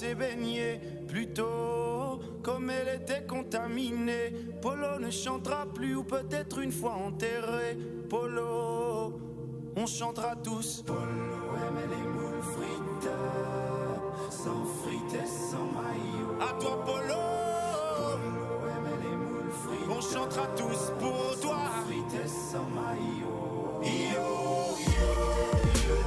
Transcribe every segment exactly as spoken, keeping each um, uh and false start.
s'est baignée plus tôt, comme elle était contaminée. Polo ne chantera plus ou peut-être une fois enterré. Polo, on chantera tous. Polo aimait les moules frites, sans frites et sans maillot. À toi Polo, Polo aimait les moules frites, on chantera tous pour toi. Sans frites et sans maillot. Yo, yo, yo.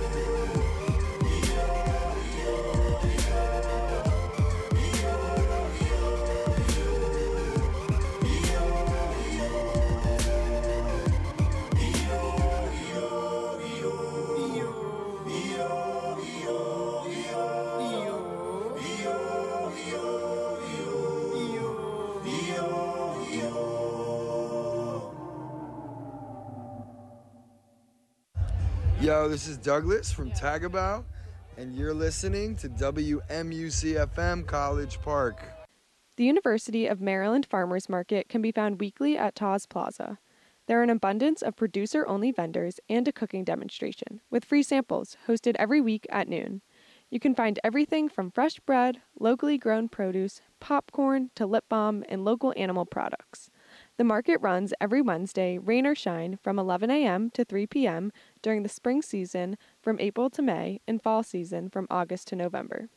Yo, this is Douglas from Tagabow, and you're listening to W M U C F M College Park. The University of Maryland Farmers Market can be found weekly at Taz Plaza. There are an abundance of producer-only vendors and a cooking demonstration, with free samples hosted every week at noon. You can find everything from fresh bread, locally grown produce, popcorn, to lip balm, and local animal products. The market runs every Wednesday, rain or shine, from eleven a.m. to three p.m. during the spring season from April to May and fall season from August to November.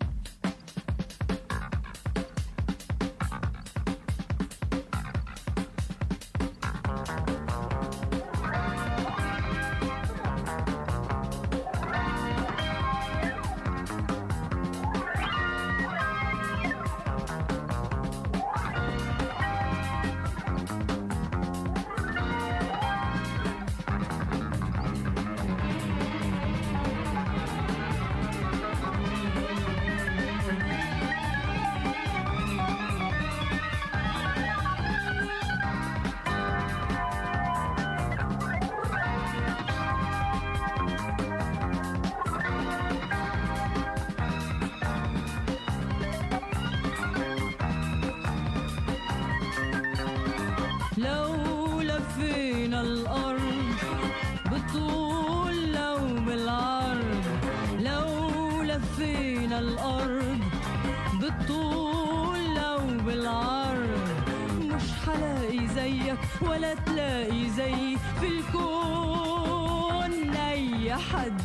ولا تلاقي زي في الكون أي حد.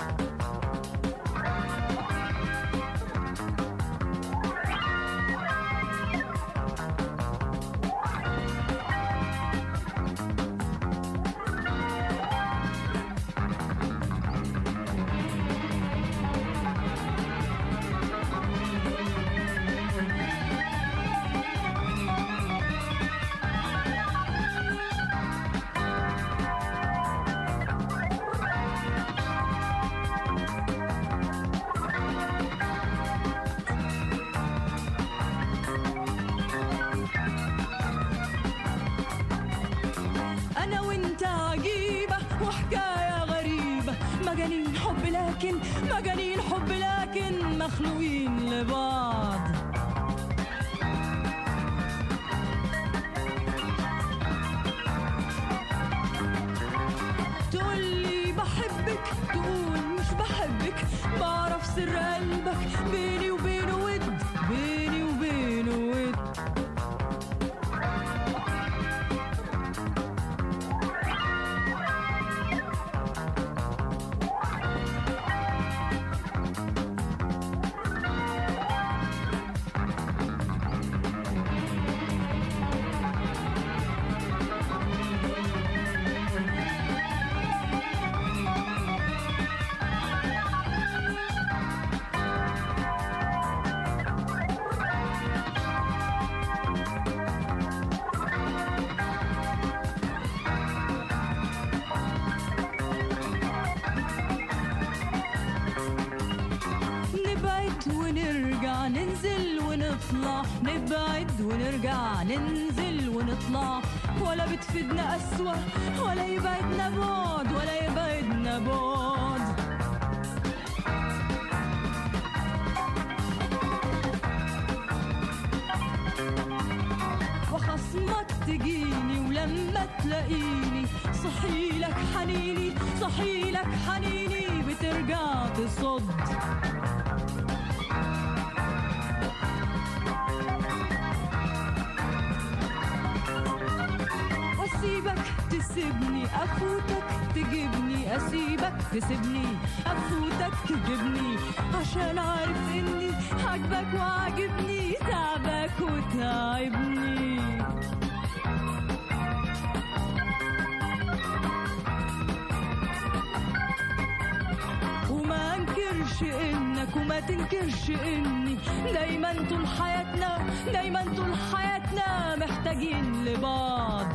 مجانين حب لكن مخلوقين لبعض. تقولي بحبك تقول مش بحبك، بعرف سر قلبك بيني وبينه ود، بيني وبينه ود. ونرجع ننزل ونطلع، نبعد ونرجع ننزل ونطلع، ولا بتفيدنا أسوأ ولا يبعدنا بعد ولا يبعدنا بعد. وخصمك تجيني ولما تلاقيني صحيلك حنيني، صحيلك حنيني بترجع تصد. أسيبك تسيبني أفوتك تجيبني أسيبك تسيبني أفوتك تجيبني عشان عارف إني عاجبك وعاجبني تعبك وتعبني وما انكرش إنك وما تنكرش إني دايما طول حياتنا دايما طول حياتنا محتاجين لبعض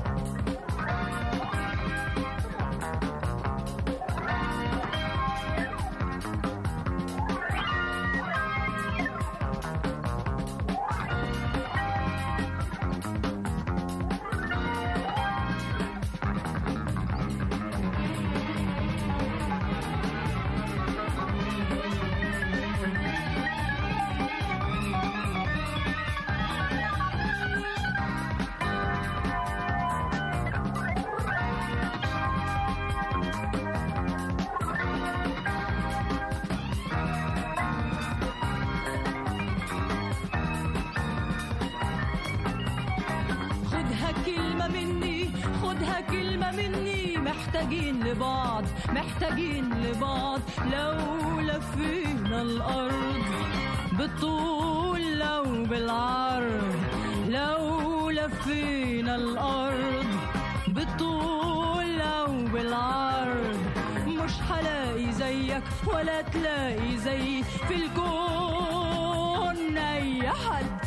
محتاجين لبعض محتاجين لبعض لو لفينا الأرض بالطول لو بالعرض لو لفينا الأرض بالطول لو بالعرض مش هلاقي زيك ولا تلاقي زي في الكون أي حد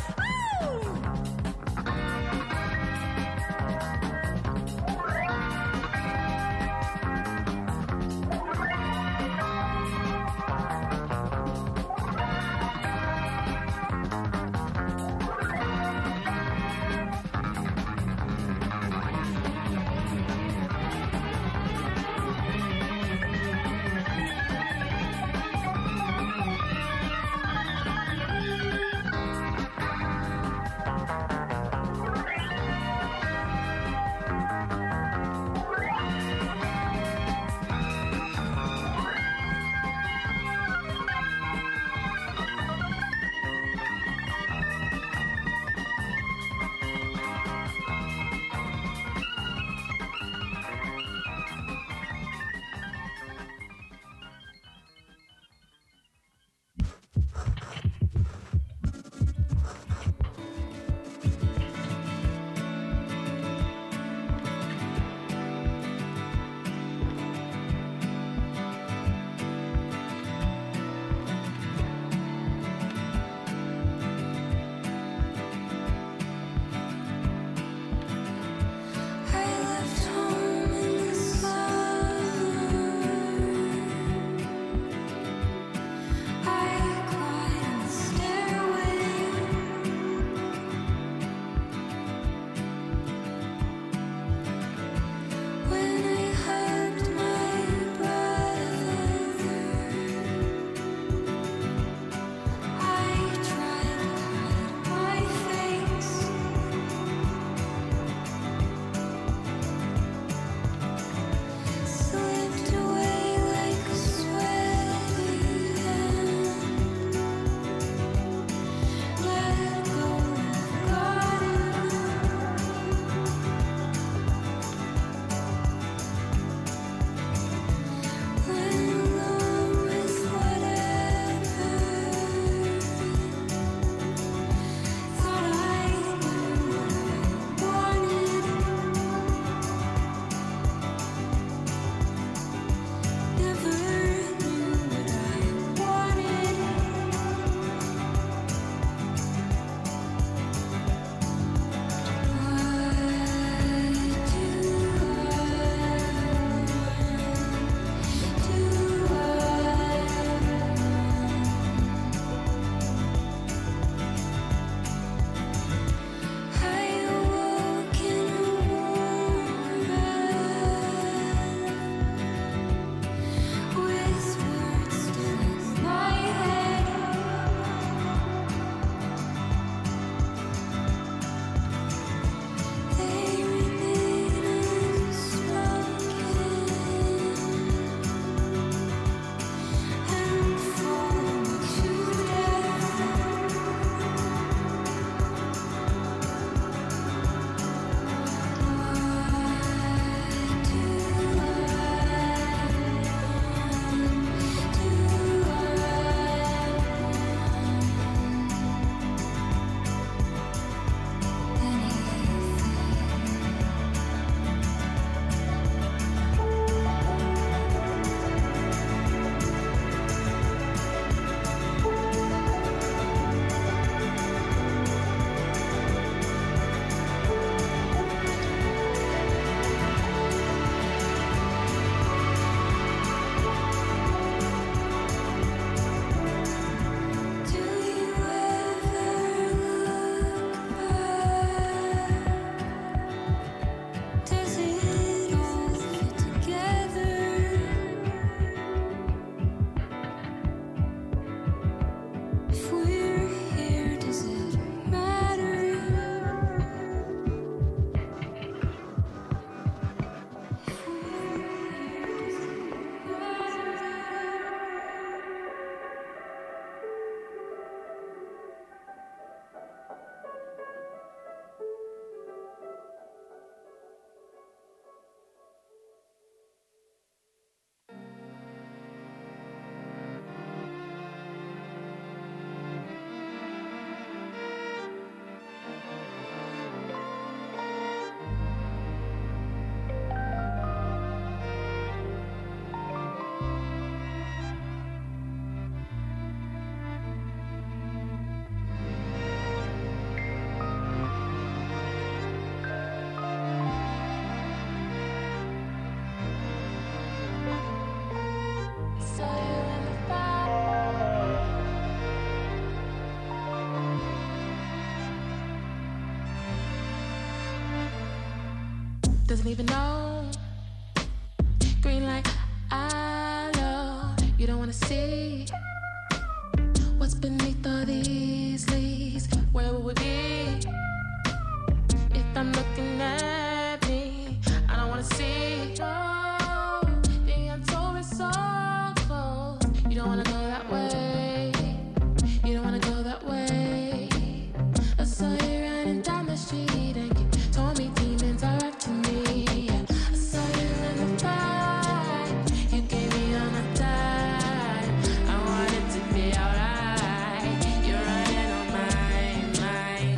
doesn't even know. Green light, I know you don't wanna see what's beneath all these leaves. Where would we be if I'm looking at me? I don't wanna see. Oh, the answer is so close. You don't wanna go that way. You don't wanna go that way. I saw you running down the street and you told me demons are after me. I saw you in the fight. You gave me all my time. I wanted to be alright. You're running on my mind.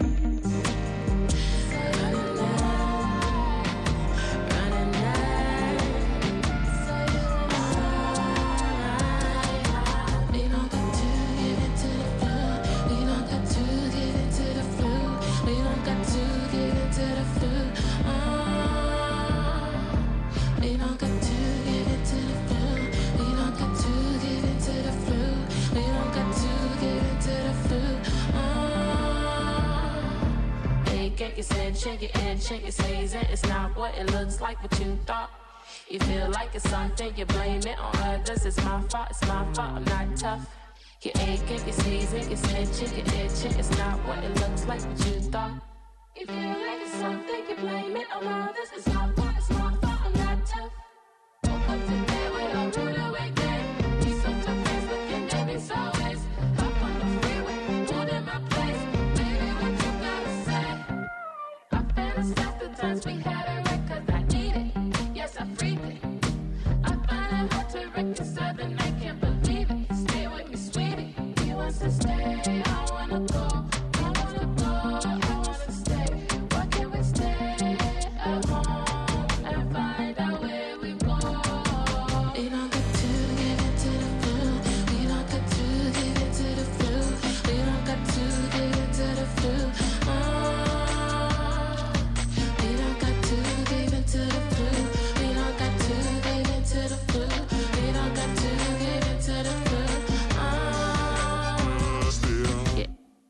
Running night, running night. We don't got to give into the flu. We don't got to give into the flu. We don't got to give into the flu. Oh, we don't got to give into the flu. We don't got to give into the flu. We don't got to give into the flu. Oh, hey, get your sin, shake it in, shake it, sneeze it. It's not what it looks like, what you thought. You feel like it's something, you blame it on others. It's my fault, it's my fault, I'm not tough. You aching, you sneezing, you snitching, you itching. It's not what it looks like, what you thought. You feel like it's something, you blame it on others. It's my fault, it's my fault, I'm not tough. Woke up today with a rude awakening. You so tough, face looking at me so ways. Hop on the freeway, pulled in my place. Baby, what you gotta say? I fantasize the times we had it right, cause I need it. Yes, I freaked it. I find it hard to reconcile and I can't believe it. Stay with me, sweetie. He wants to stay, I wanna go. I wanna go, I wanna stay. Why can't we stay at home and find out where we go? We don't get to give into the flu. We don't get to give into the flu. We don't got to give into the flu. Oh, we don't got to give into the flu. We don't got to give into the flu. We don't got to give into the flu. Oh, yeah.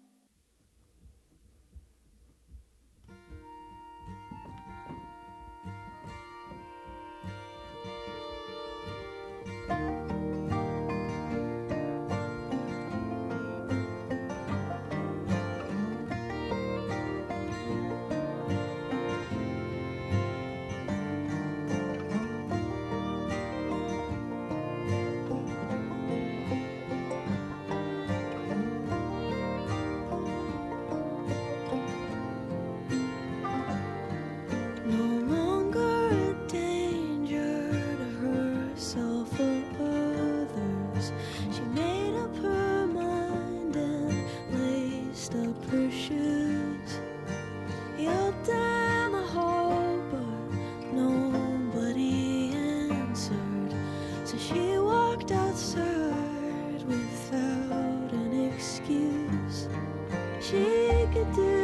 No longer a danger to herself or others. She made up her mind and laced up her shoes. Yelled down the hall, but nobody answered. So she walked outside without an excuse. She could do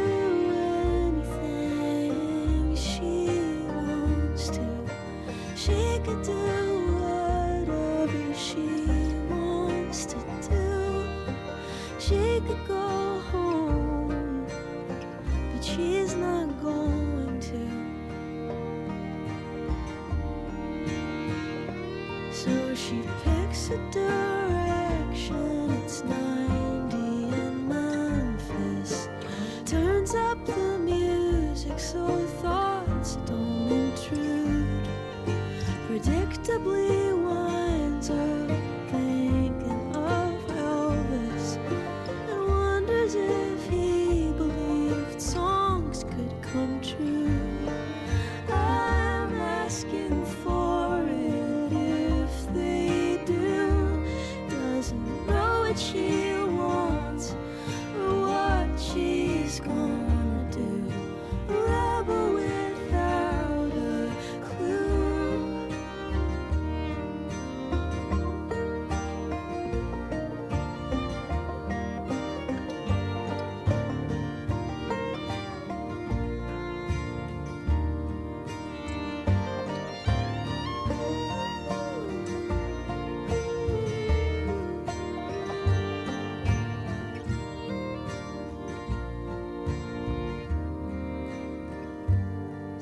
anything she wants to. She could do whatever she wants to do. She could go home, but she's not going to. So she picks a direction. It's ninety in Memphis. Turns up the music so thoughts don't intrude. Predictably winds up thinking of Elvis and wonders if he believed songs could come true. I'm asking for it if they do. Doesn't know what she wants or what she's gonna do. A rebel without a clue.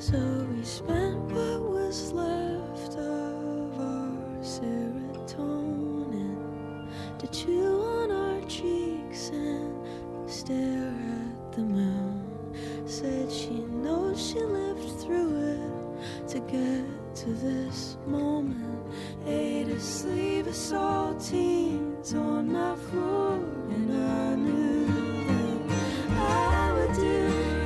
So we spent what was left of our serotonin to chew on our cheeks and stare at the moon. Said she knows she lived through it to get to this moment. Ate a sleeve of saltines on my floor, and I knew that I would do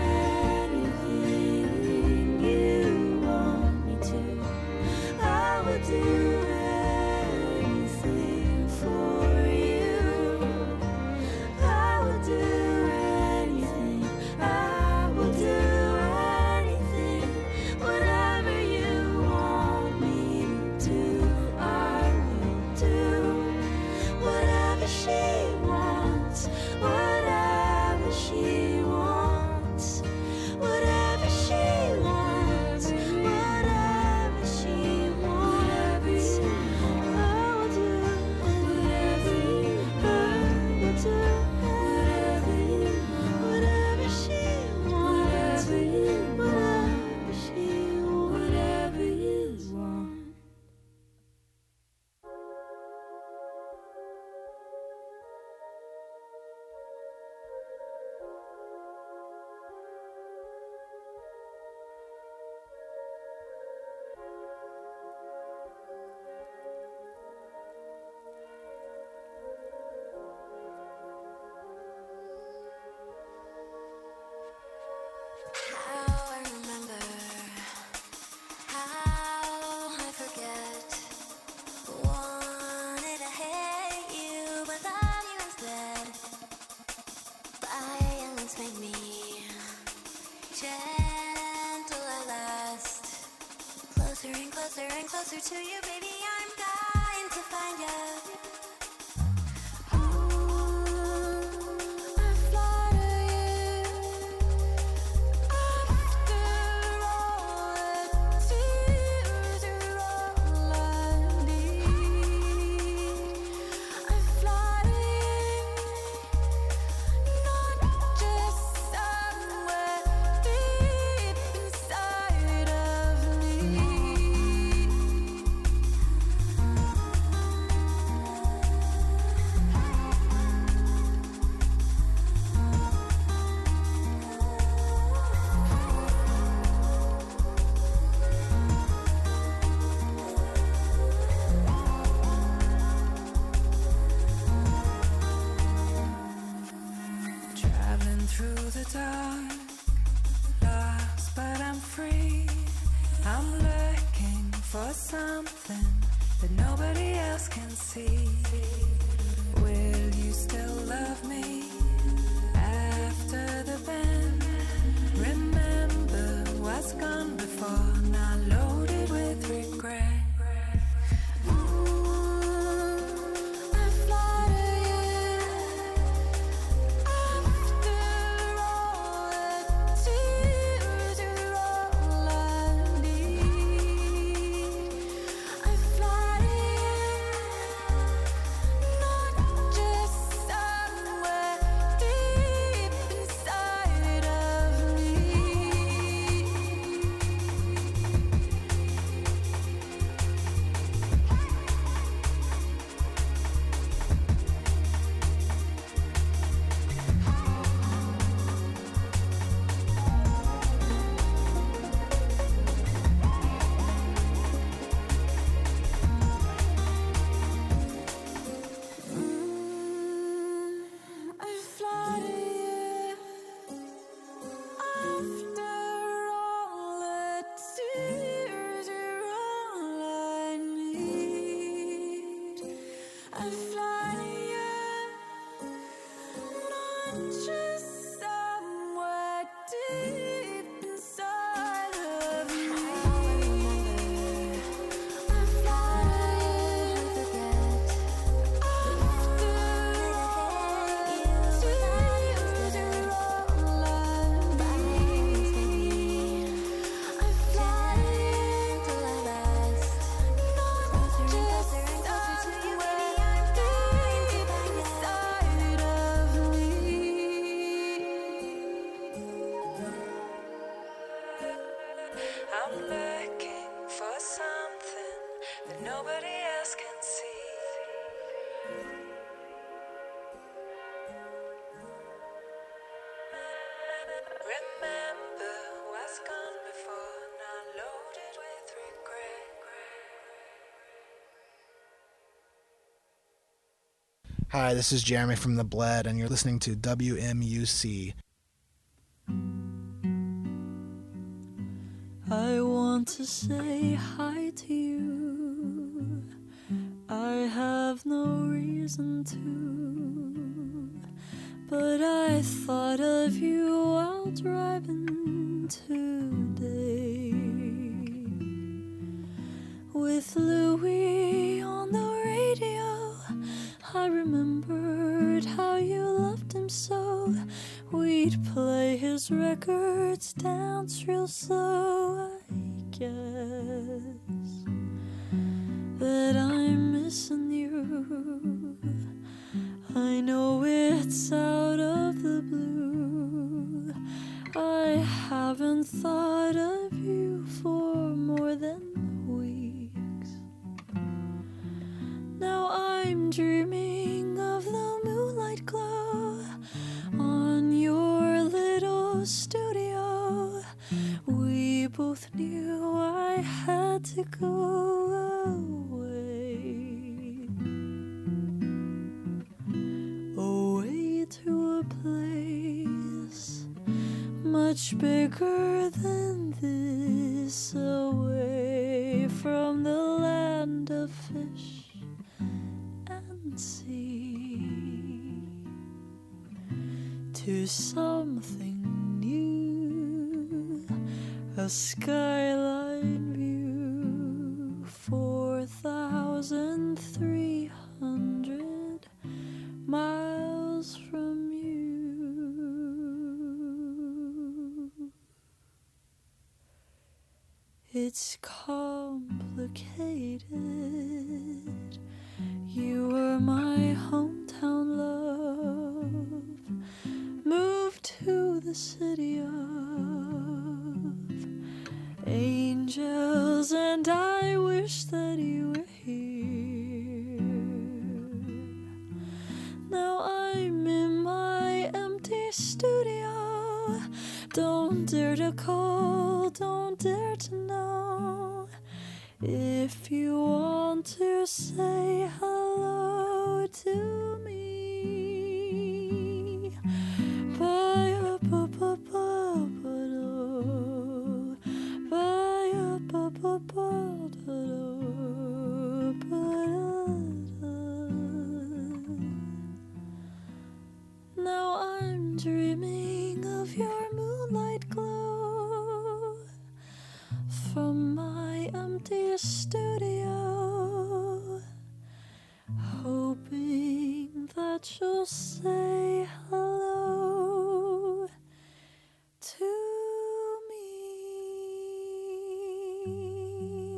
anything you want me to. I would do anything for you. I would do anything. I will do anything. Whatever you want me to do, I will do. Whatever she wants, whatever she wants, whatever she wants, whatever she wants. I will do whatever you, I will do whatever you, whatever she wants, whatever you, whatever she wants, whatever you want. How I remember, how I forget. Wanted to hate you, but thought you instead. Violence made me gentle at last. Closer and closer and closer to you, baby. I'm dying to find you. I flatter you. After all the tears, you're all I need. I flatter you, not just somewhere deep inside of me. Traveling through the dark, lost but I'm free. I'm looking for something that nobody else can see. Will you still love me after the bend? Remember what's gone before, not loaded with regret. I flatter you. After all the tears, you're all I need. I flatter you, not just somewhere I'm looking for something that nobody else can see. Remember what's gone before, not loaded with regret. Hi, this is Jeremy from The Bled, and you're listening to W M U C. I want to say hi to you. I have no reason to, but I thought of you while driving today. With Louis on the radio, I remembered how you loved him so. We'd play his records, dance real slow. I guess that I'm missing you. I know it's out of the blue. I haven't thought of you for more than weeks. Now I'm dreaming of the moonlight glow on your little studio. We both knew I had to go away, away to a place much bigger than this, away from the land of fish and sea, to something new, a skyline view, four thousand three hundred miles from you. It's complicated. You were my hometown love, moved to the city of angels, and I wish that you were here. Now I'm in my empty studio. Don't dare to call, don't dare to know. If you want to say hello to me, bye ba ba ba ba do, bye ba ba ba da do, ba da. Now I'm dreaming of your moonlight glow from my empty studio, hoping that you'll say hello to me.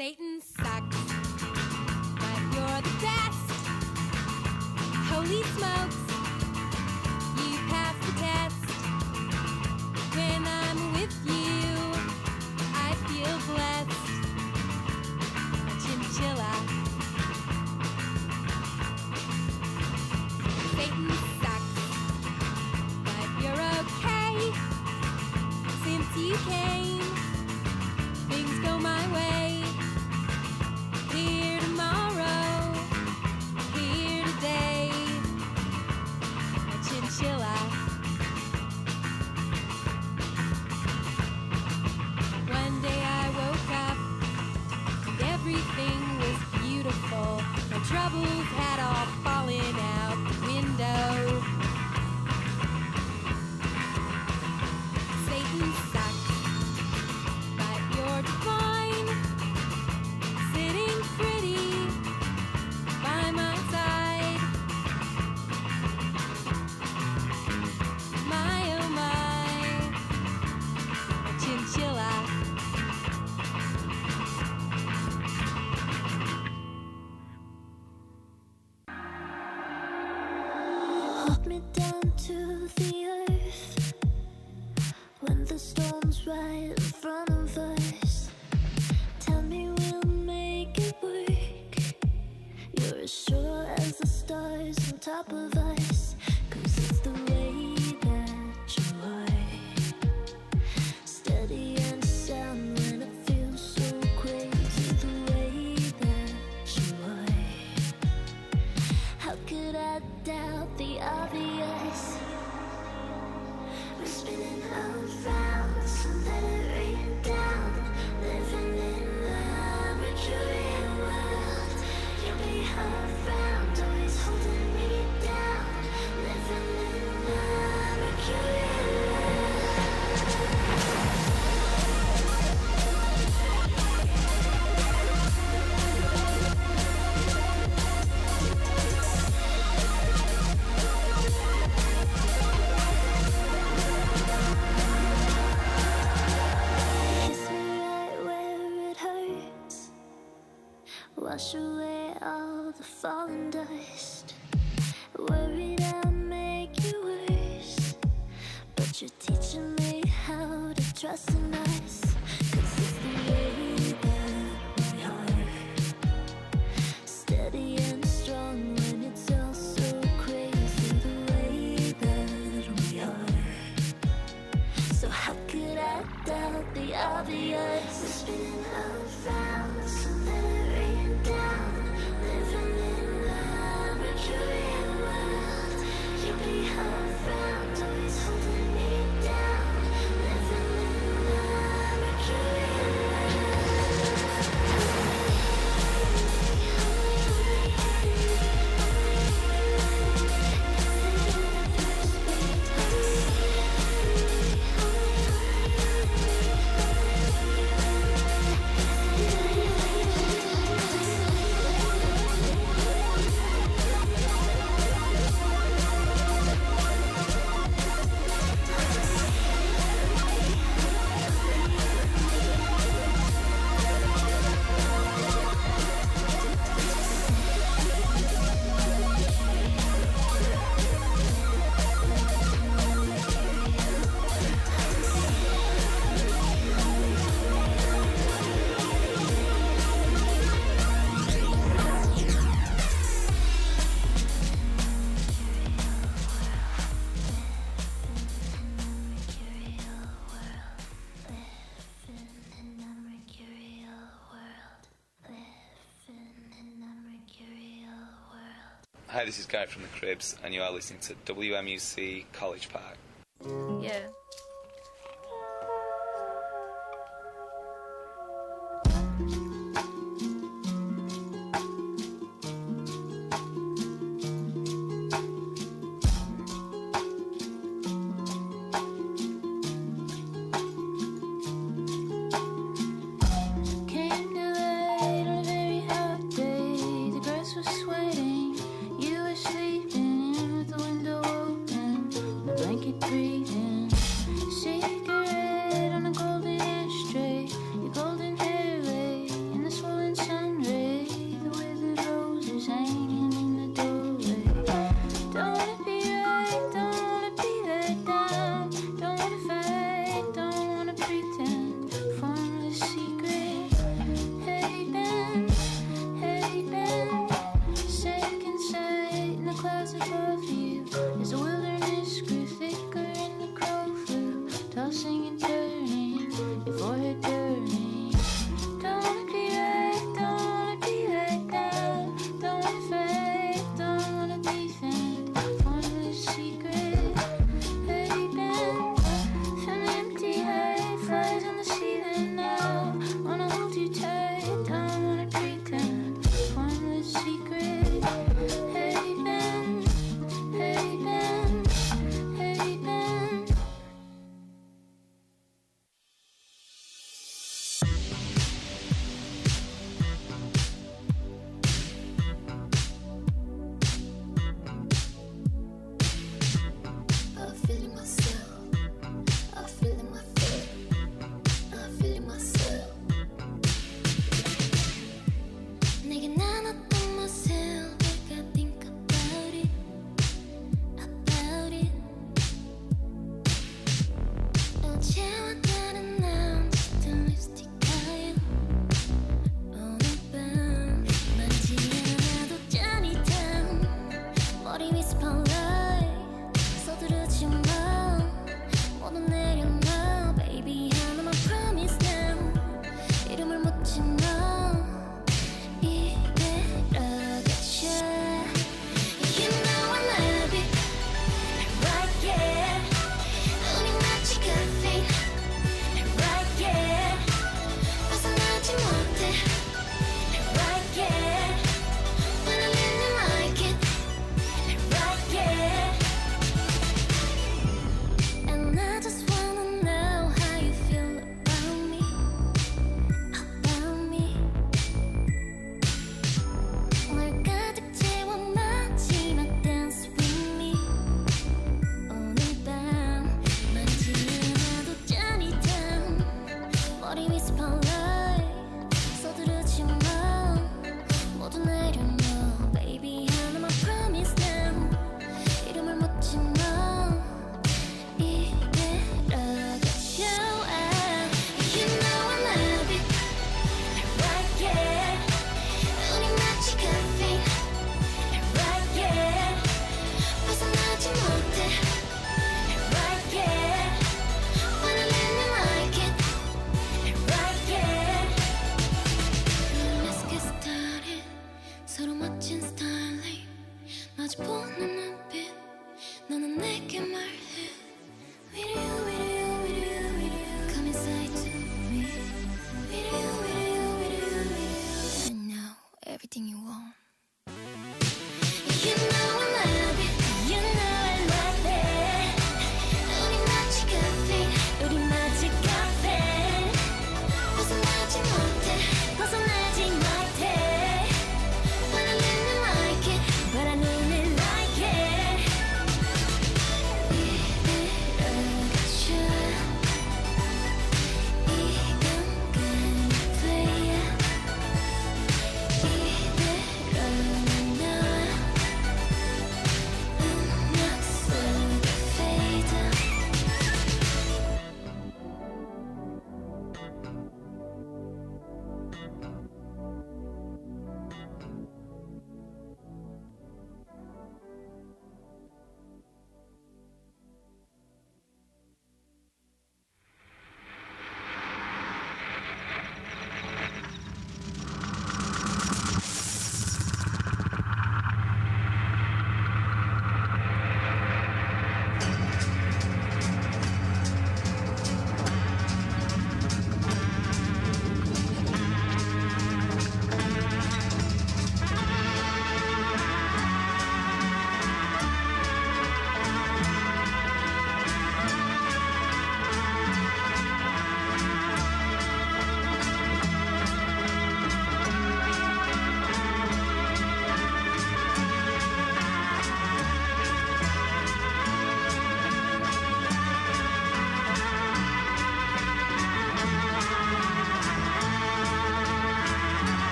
Satan sucks, but you're the best. Holy smokes, you pass the test. When I'm with you, I feel blessed. A chinchilla. Satan sucks, but you're okay. Since you came, things go my way. Here tomorrow, here today. A chinchilla. One day I woke up and everything was beautiful. My troubles had all fallen out the window. Satan sucks, but you're divine. Sitting pretty by my side. My oh my, a chinchilla. Hold me down to the earth when the storm's right in front of us. Tell me we'll make it work. You're as sure as the stars on top of us, 'cause it's the way that you are. Steady and sound when it feels so crazy, the way that you are. How could I doubt the obvious? We're spinning around, so let it rain down. Living in the mercurial world. You'll be around, always holding me down. Living in the mercurial Kiss me right where it hurts. Wash away all the fallen dust. Worried I'll make you worse, but you're teaching me how to trust in us. 'Cause it's the way that we are. Steady and strong when it's all so crazy, the way that we are. So how could I doubt the obvious? We're spinning around, so let it rain down. Living in the mercurial world. You'll be around, always holding me down. Living in the mercurial Hi, this is Guy from the Cribs, and you are listening to W M U C College Park. Yeah. Came too late on a very hot day. The grass was sweating. You were sleeping with the window open, the blanket breathing. clouds above you. As the wilderness grew thicker and the crow flew, tossing and turning, your forehead burning. Don't wanna be right, don't wanna be right now. Don't wanna fake, don't wanna be found. Formless secret, heavy bend. From the empty head, flies on the ceiling now. Wanna hold you tight, don't wanna pretend. Formless secret, heavy bend, heavy bend.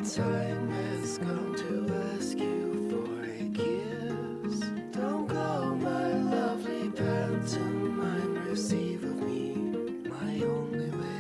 time has come to ask you for a kiss. Don't go, my lovely pantomime. Receive of me my only wish.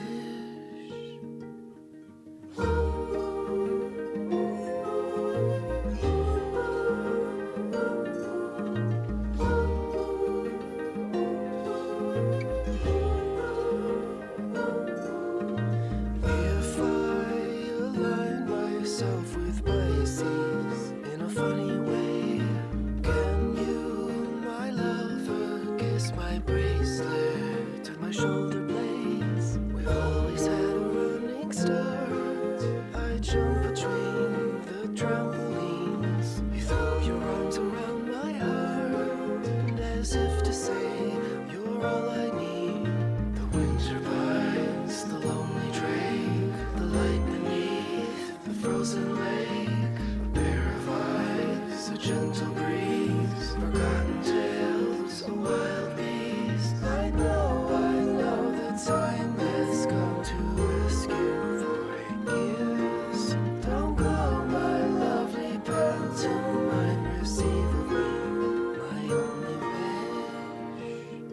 If I align myself with Pisces in a funny way, can you, my lover, kiss my bracelet and my shoulder blades? We've always had a running start. I jump between the trampolines. You throw your arms around my heart, and as if to say, you're all I need. The wind turbines, the lonely drake, the light beneath the frozen lake, a pair of eyes, a gentle breeze, forgotten tales, a wild beast. I know, I know that time has come to ask you for a kiss. Don't go, my lovely pantomime. Receive of me my only wish.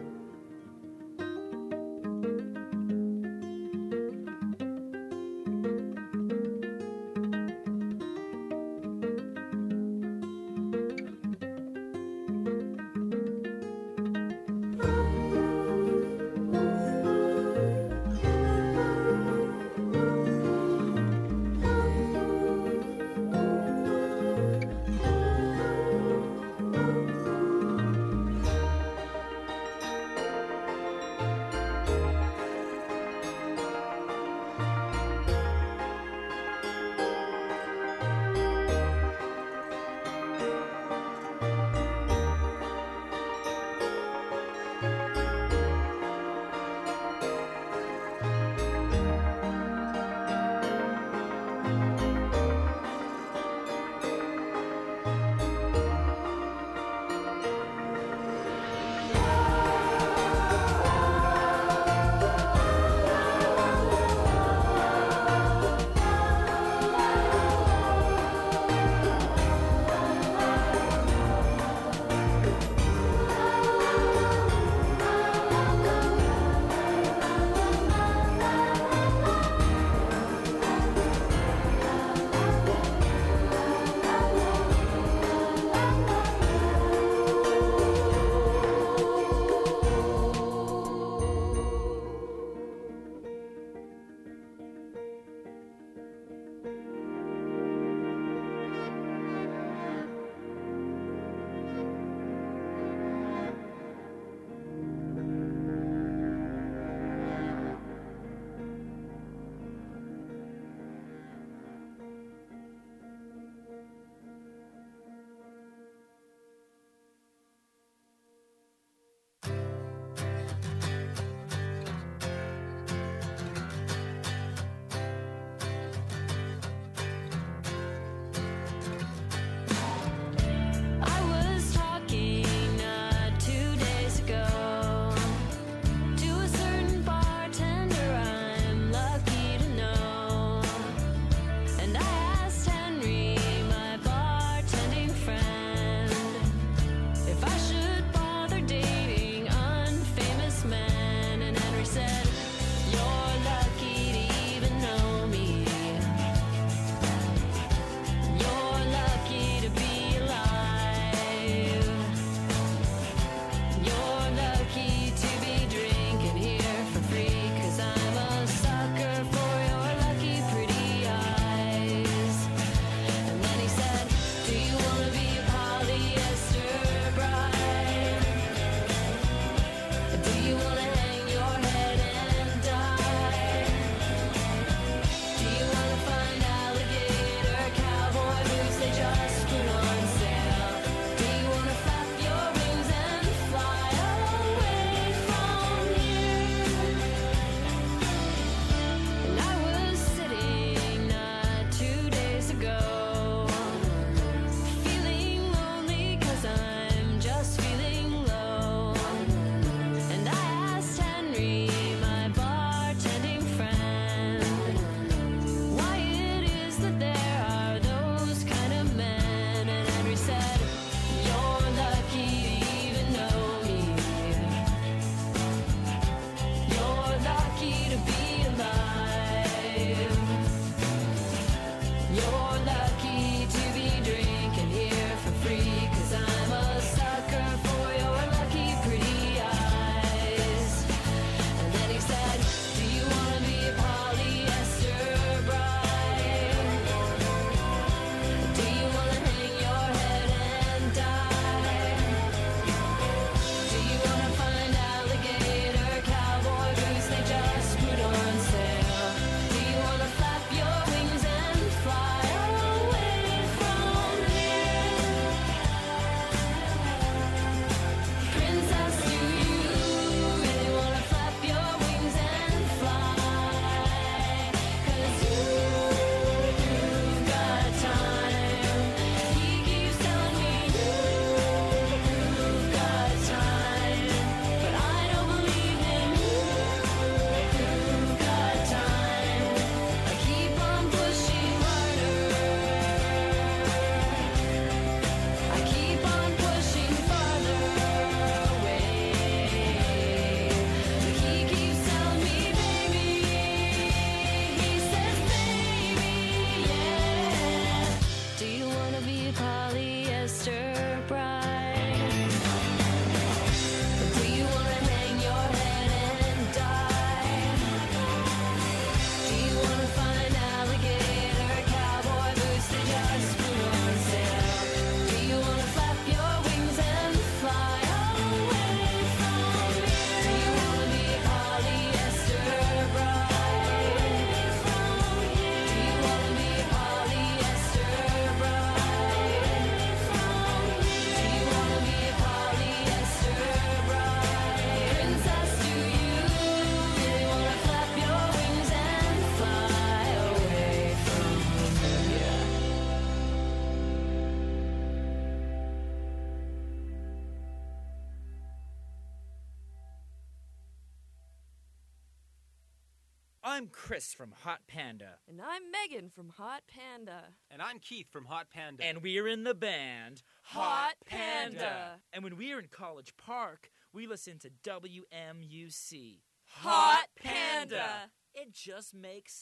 I'm Chris from Hot Panda. And I'm Megan from Hot Panda. And I'm Keith from Hot Panda. And we're in the band Hot Panda. Panda. And when we're in College Park, we listen to W M U C. Hot Panda. It just makes...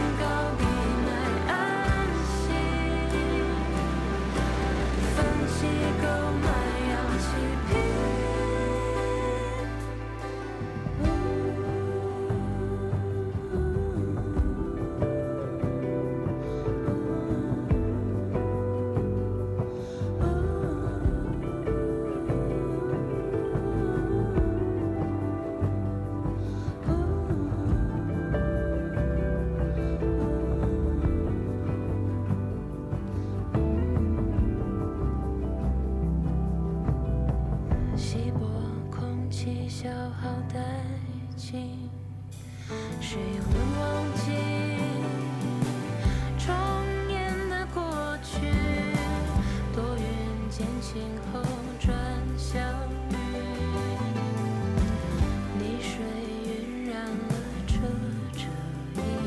放弃较好带进，谁又能忘记重演的过去？多云渐晴后转小雨，泥水晕染了这遮衣。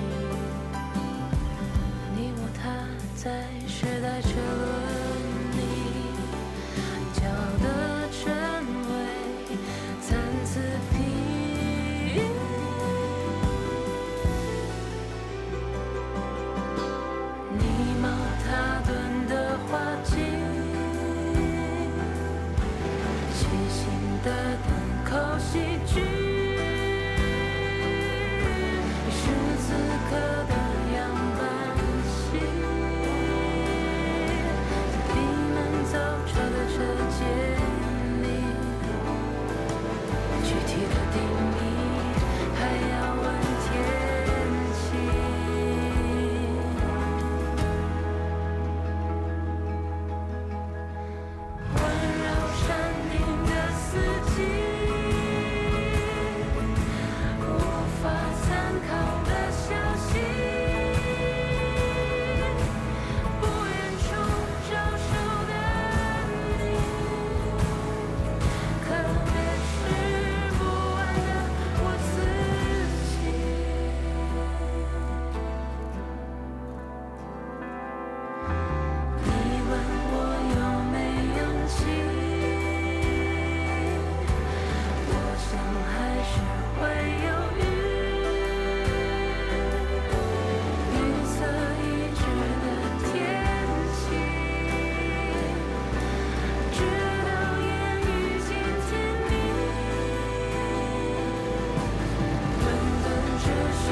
你我他在时代车轮里，骄傲的称谓参差披。你茅他顿的花季，七星的等候喜剧。